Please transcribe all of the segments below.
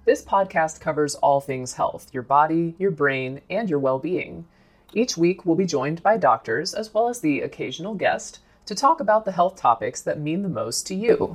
This podcast covers all things health, your body, your brain, and your well-being. Each week, we'll be joined by doctors, as well as the occasional guest, to talk about the health topics that mean the most to you.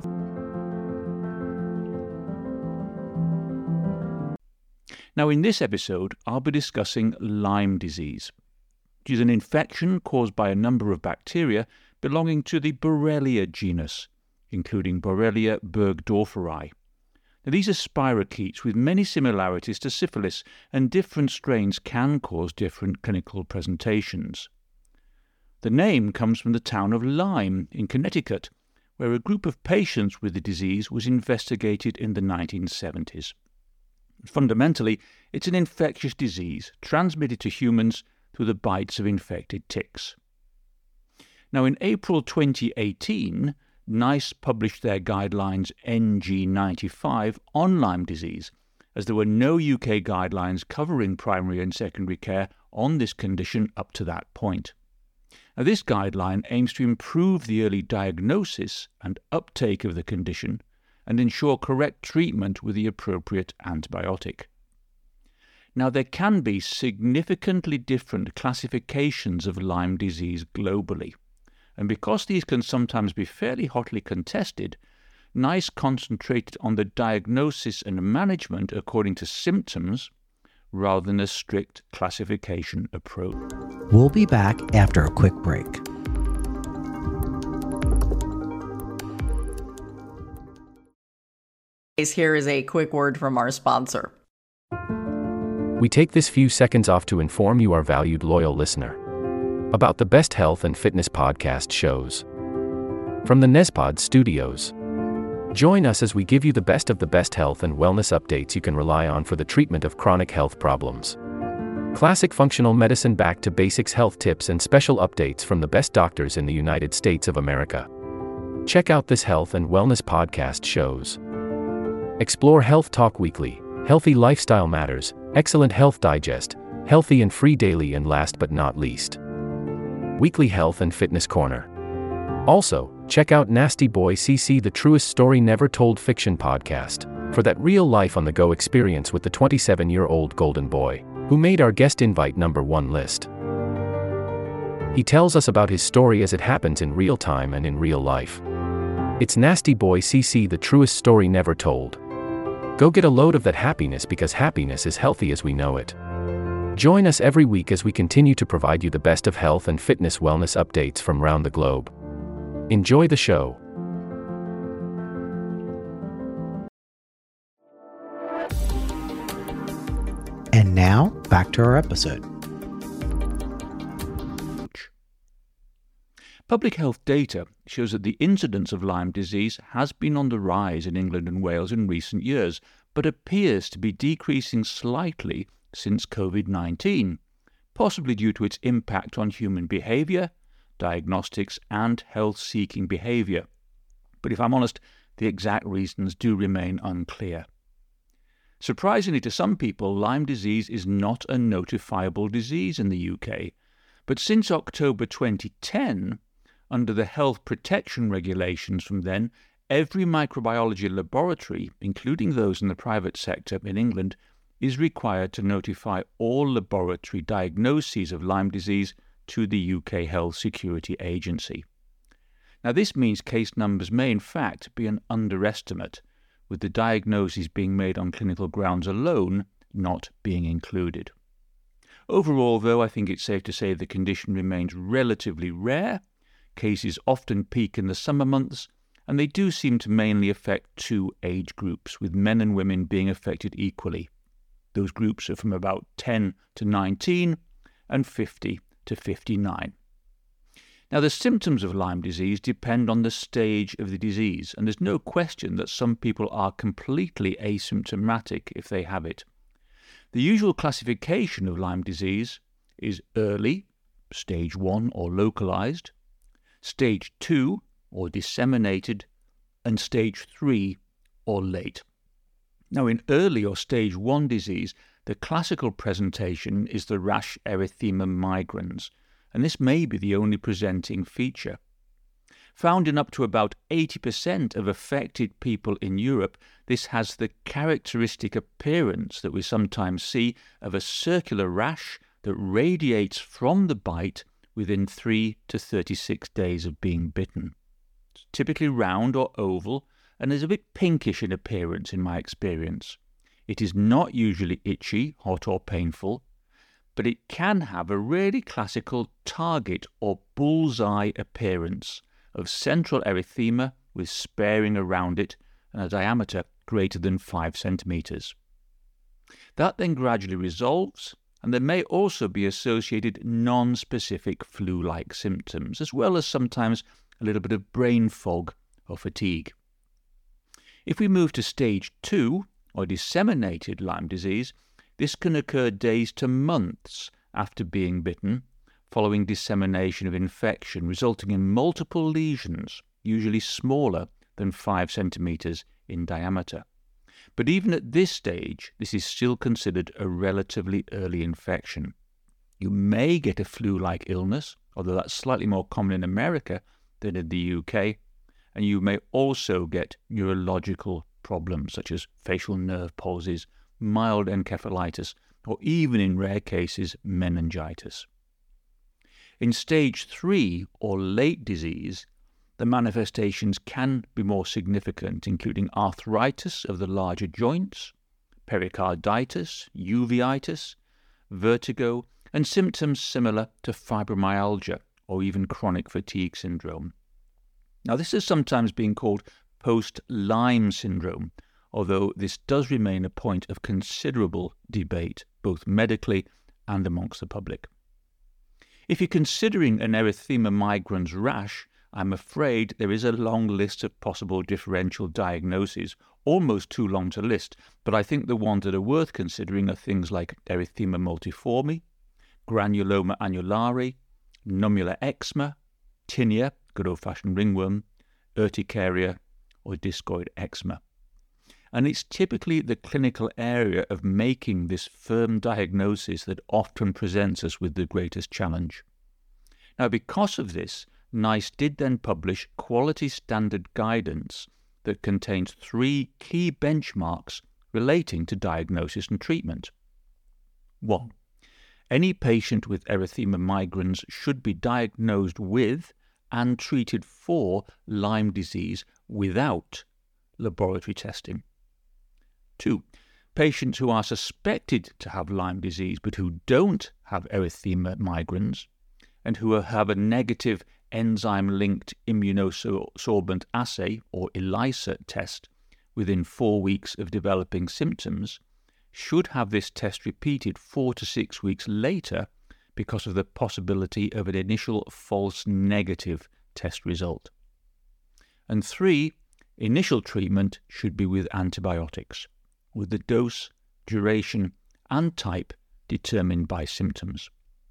Now, in this episode, I'll be discussing Lyme disease, which is an infection caused by a number of bacteria belonging to the Borrelia genus, including Borrelia burgdorferi. Now, these are spirochetes with many similarities to syphilis, and different strains can cause different clinical presentations. The name comes from the town of Lyme in Connecticut, where a group of patients with the disease was investigated in the 1970s. Fundamentally, it's an infectious disease transmitted to humans through the bites of infected ticks. Now, in April 2018, NICE published their guidelines NG95 on Lyme disease, as there were no UK guidelines covering primary and secondary care on this condition up to that point. Now, this guideline aims to improve the early diagnosis and uptake of the condition and ensure correct treatment with the appropriate antibiotic. Now, there can be significantly different classifications of Lyme disease globally, and because these can sometimes be fairly hotly contested, NICE concentrated on the diagnosis and management according to symptoms rather than a strict classification approach. We'll be back after a quick break. Here is a quick word from our sponsor. We take this few seconds off to inform you, our valued loyal listener, about the best health and fitness podcast shows from the Nezpod studios. Join us as we give you the best of the best health and wellness updates you can rely on for the treatment of chronic health problems. Classic functional medicine back to basics health tips and special updates from the best doctors in the United States of America. Check out this health and wellness podcast shows. Explore Health Talk Weekly, Healthy Lifestyle Matters, Excellent Health Digest, Healthy and Free Daily, and last but not least, Weekly Health and Fitness Corner. Also, check out Nasty Boy CC, the truest story never told fiction podcast, for that real life on the go experience with the 27-year-old golden boy, who made our guest invite #1 list. He tells us about his story as it happens in real time and in real life. It's Nasty Boy CC, the truest story never told. Go get a load of that happiness, because happiness is healthy as we know it. Join us every week as we continue to provide you the best of health and fitness wellness updates from around the globe. Enjoy the show. And now, back to our episode. Public health data shows that the incidence of Lyme disease has been on the rise in England and Wales in recent years, but appears to be decreasing slightly since COVID-19, possibly due to its impact on human behaviour, diagnostics, and health-seeking behaviour. But if I'm honest, the exact reasons do remain unclear. Surprisingly to some people, Lyme disease is not a notifiable disease in the UK, but since October 2010, under the health protection regulations from then, every microbiology laboratory, including those in the private sector in England, is required to notify all laboratory diagnoses of Lyme disease to the UK Health Security Agency. Now, this means case numbers may in fact be an underestimate, with the diagnoses being made on clinical grounds alone not being included. Overall, though, I think it's safe to say the condition remains relatively rare. Cases often peak in the summer months, and they do seem to mainly affect two age groups, with men and women being affected equally. Those groups are from about 10 to 19 and 50 to 59. Now, the symptoms of Lyme disease depend on the stage of the disease, and there's no question that some people are completely asymptomatic if they have it. The usual classification of Lyme disease is early, stage 1 or localized, stage 2 or disseminated, and stage 3 or late. Now, in early or stage 1 disease, the classical presentation is the rash erythema migrans, and this may be the only presenting feature. Found in up to about 80% of affected people in Europe, this has the characteristic appearance that we sometimes see of a circular rash that radiates from the bite within 3 to 36 days of being bitten. It's typically round or oval and is a bit pinkish in appearance in my experience. It is not usually itchy, hot or painful, but it can have a really classical target or bullseye appearance of central erythema with sparing around it and a diameter greater than 5 centimeters. That then gradually resolves, and there may also be associated non-specific flu-like symptoms, as well as sometimes a little bit of brain fog or fatigue. If we move to stage 2, or disseminated Lyme disease, this can occur days to months after being bitten, following dissemination of infection, resulting in multiple lesions, usually smaller than 5 centimeters in diameter. But even at this stage, this is still considered a relatively early infection. You may get a flu-like illness, although that's slightly more common in America than in the UK, and you may also get neurological problems such as facial nerve palsies, mild encephalitis, or even in rare cases, meningitis. In stage 3 or late disease, the manifestations can be more significant, including arthritis of the larger joints, pericarditis, uveitis, vertigo, and symptoms similar to fibromyalgia or even chronic fatigue syndrome. Now, this is sometimes being called post-Lyme syndrome, although this does remain a point of considerable debate, both medically and amongst the public. If you're considering an erythema migrans rash, I'm afraid there is a long list of possible differential diagnoses, almost too long to list, but I think the ones that are worth considering are things like erythema multiforme, granuloma annulare, nummular eczema, tinea, good old-fashioned ringworm, urticaria, or discoid eczema. And it's typically the clinical area of making this firm diagnosis that often presents us with the greatest challenge. Now, because of this, NICE did then publish quality standard guidance that contains 3 key benchmarks relating to diagnosis and treatment. 1. Any patient with erythema migrans should be diagnosed with and treated for Lyme disease without laboratory testing. 2. Patients who are suspected to have Lyme disease but who don't have erythema migrans and who have a negative enzyme-linked immunosorbent assay or ELISA test within 4 weeks of developing symptoms should have this test repeated 4 to 6 weeks later because of the possibility of an initial false negative test result. And 3, initial treatment should be with antibiotics, with the dose, duration, and type determined by symptoms.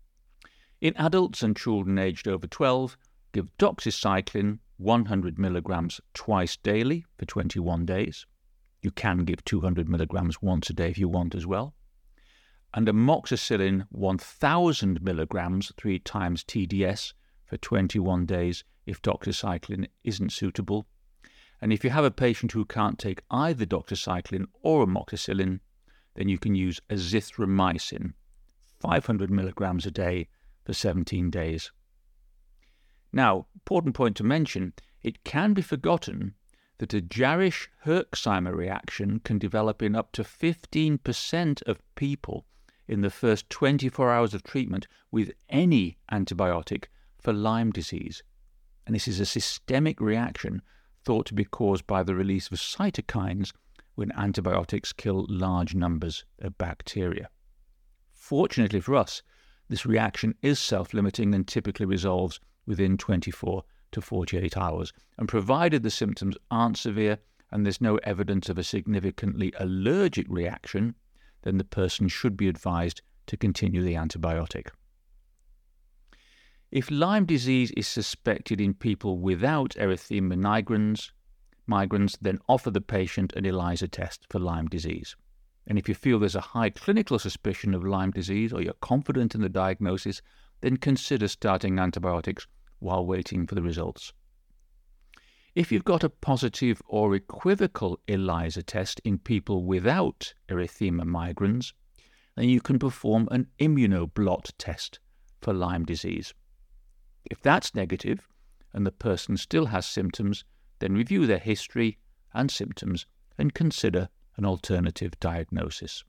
In adults and children aged over 12, give doxycycline 100 milligrams twice daily for 21 days. You can give 200 milligrams once a day if you want as well. And amoxicillin 1000 milligrams 3 times TDS for 21 days if doxycycline isn't suitable. And if you have a patient who can't take either doxycycline or amoxicillin, then you can use azithromycin 500 milligrams a day for 17 days. Now, important point to mention, it can be forgotten that a Jarisch-Herxheimer reaction can develop in up to 15% of people in the first 24 hours of treatment with any antibiotic for Lyme disease. And this is a systemic reaction thought to be caused by the release of cytokines when antibiotics kill large numbers of bacteria. Fortunately for us, this reaction is self-limiting and typically resolves within 24 to 48 hours. And provided the symptoms aren't severe and there's no evidence of a significantly allergic reaction, then the person should be advised to continue the antibiotic. If Lyme disease is suspected in people without erythema migrans, then offer the patient an ELISA test for Lyme disease. And if you feel there's a high clinical suspicion of Lyme disease or you're confident in the diagnosis, then consider starting antibiotics while waiting for the results. If you've got a positive or equivocal ELISA test in people without erythema migrans, then you can perform an immunoblot test for Lyme disease. If that's negative and the person still has symptoms, then review their history and symptoms and consider an alternative diagnosis.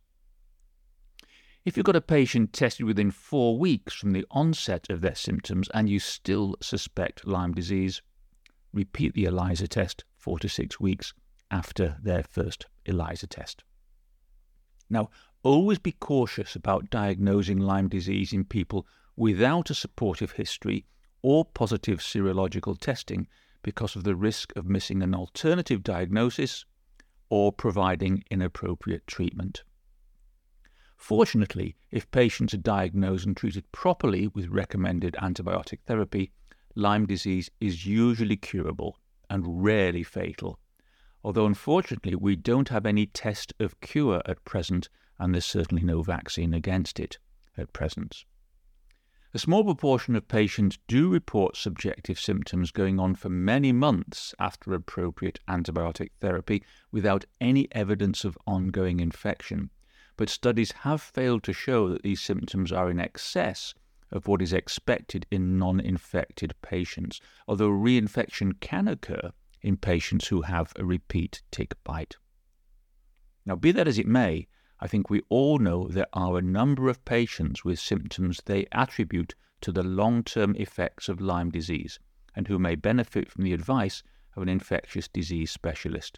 If you've got a patient tested within 4 weeks from the onset of their symptoms and you still suspect Lyme disease, repeat the ELISA test 4 to 6 weeks after their first ELISA test. Now, always be cautious about diagnosing Lyme disease in people without a supportive history or positive serological testing because of the risk of missing an alternative diagnosis or providing inappropriate treatment. Fortunately, if patients are diagnosed and treated properly with recommended antibiotic therapy, Lyme disease is usually curable and rarely fatal, although unfortunately we don't have any test of cure at present, and there's certainly no vaccine against it at present. A small proportion of patients do report subjective symptoms going on for many months after appropriate antibiotic therapy without any evidence of ongoing infection, but studies have failed to show that these symptoms are in excess of what is expected in non-infected patients, although reinfection can occur in patients who have a repeat tick bite. Now, be that as it may, I think we all know there are a number of patients with symptoms they attribute to the long-term effects of Lyme disease and who may benefit from the advice of an infectious disease specialist.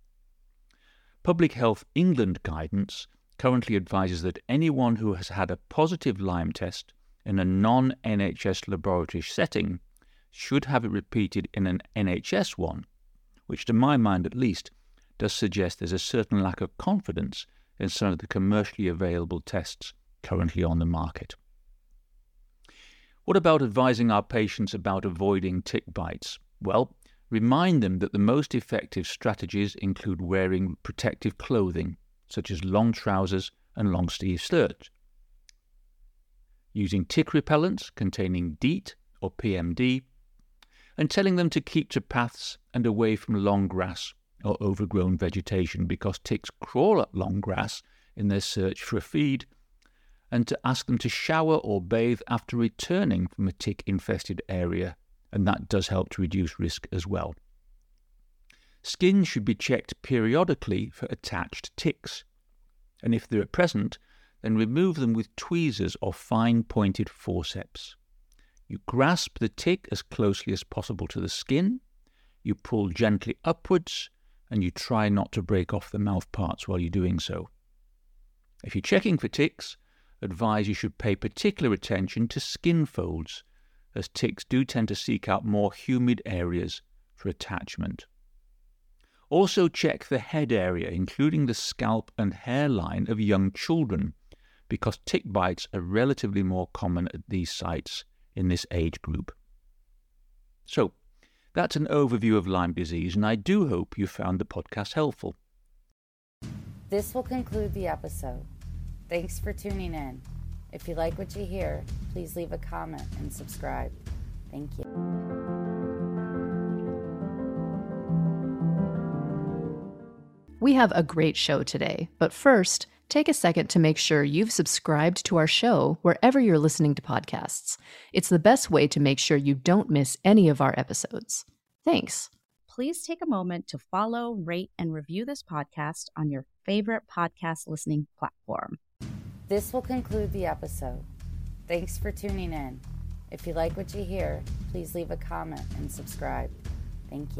Public Health England guidance currently advises that anyone who has had a positive Lyme test in a non-NHS laboratory setting should have it repeated in an NHS one, which to my mind at least does suggest there's a certain lack of confidence in some of the commercially available tests currently on the market. What about advising our patients about avoiding tick bites? Well, remind them that the most effective strategies include wearing protective clothing, such as long trousers and long sleeve shirts, using tick repellents containing DEET or PMD, and telling them to keep to paths and away from long grass or overgrown vegetation because ticks crawl up long grass in their search for a feed, and to ask them to shower or bathe after returning from a tick-infested area, and that does help to reduce risk as well. Skin should be checked periodically for attached ticks, and if they're present, then remove them with tweezers or fine-pointed forceps. You grasp the tick as closely as possible to the skin, you pull gently upwards, and you try not to break off the mouth parts while you're doing so. If you're checking for ticks, advise you should pay particular attention to skin folds, as ticks do tend to seek out more humid areas for attachment. Also check the head area, including the scalp and hairline of young children, because tick bites are relatively more common at these sites in this age group. So, that's an overview of Lyme disease, and I do hope you found the podcast helpful. This will conclude the episode. Thanks for tuning in. If you like what you hear, please leave a comment and subscribe. Thank you. We have a great show today, but first, take a second to make sure you've subscribed to our show wherever you're listening to podcasts. It's the best way to make sure you don't miss any of our episodes. Thanks. Please take a moment to follow, rate, and review this podcast on your favorite podcast listening platform. This will conclude the episode. Thanks for tuning in. If you like what you hear, please leave a comment and subscribe. Thank you.